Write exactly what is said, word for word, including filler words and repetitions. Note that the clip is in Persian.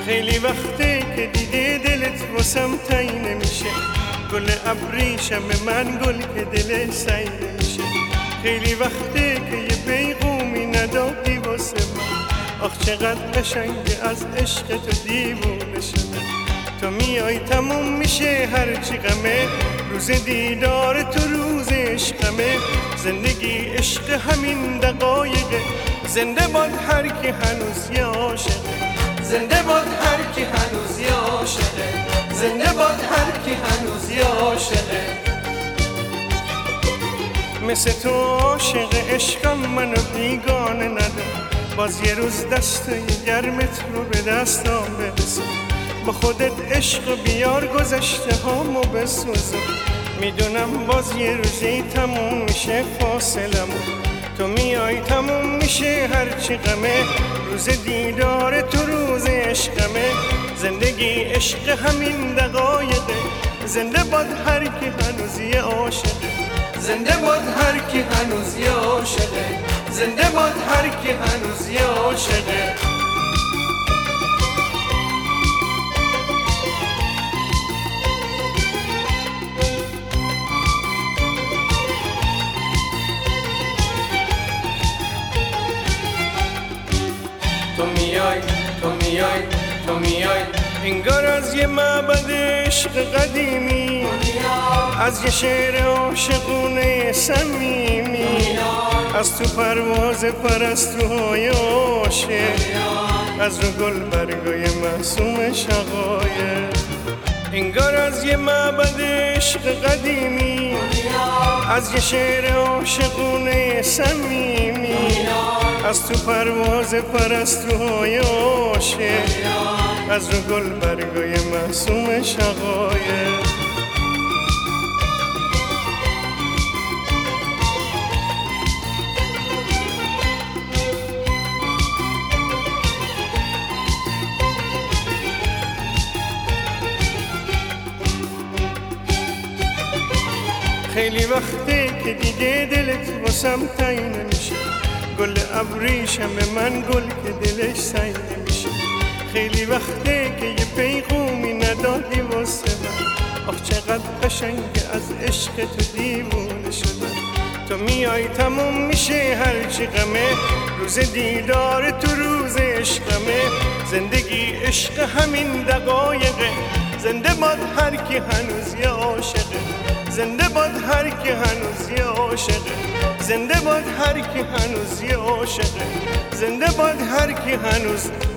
خیلی وقته که دیگه دلت واسم تایی نمیشه، گل ابریشم من گل که دل سعی نمیشه. خیلی وقته که یه پیغومی ندادی واسه من، آخ چقدر قشنگه از عشق تو دیوونه شدم. تو میای تموم میشه هرچی غمه، روز دیدار تو روز عشقمه. زندگی عشق همین دقایقه، زنده باد هر کی هنوز یه عاشقه. زنده باد هر کی هنوز یه عاشقه. زنده باد هر کی هنوز یه عاشقه. مثل تو عاشق عشقم منو بیگانه ندار، باز یه روز دستای گرمت رو به دستام برسون. با خودت عشق بیار گذشته هامو بسوزم. میدونم باز یه روزی تموم میشه فاصلمون، تو میای تموم میشه هرچی غمه. روز دیدار تو روز عشقمه. زندگی عشق همین دقایقه، زنده باد هر کی هنوز یه عاشقه. زنده باد هر کی هنوز یه عاشقه. زنده باد هر کی هنوز یه عاشقه. تو میای تو میای تو میای انگار از یه معبد عشق قدیمی، از یه شعر عاشقونه صمیمی، از تو پرواز پرستوهای عاشق، از رو گل برگای معصوم شقایق. انگار از یه معبد عشق قدیمی، از یه شعر عاشقونه صمیمی، از تو پرواز پرستوهای عاشق، از رو گل برگای معصوم شقایق. خیلی وقته که دیگه دلت واسم تایی نمیشه، گل ابریشم من گل که دلش سعی نمیشه. خیلی وقته که یه پیغومی ندادی واسه من، آخ چقدر قشنگه از عشق تو دیوونه شدم. تو میای تموم میشه هرچی غمه، روز دیدار تو روز عشقمه. زندگی عشق همین دقایقه، زنده باد هر کی هنوز یه عاشقه. زنده باد هر کی هنوز یه عاشقه. زنده باد هر کی هنوز یه عاشقه. زنده باد هر کی هنوز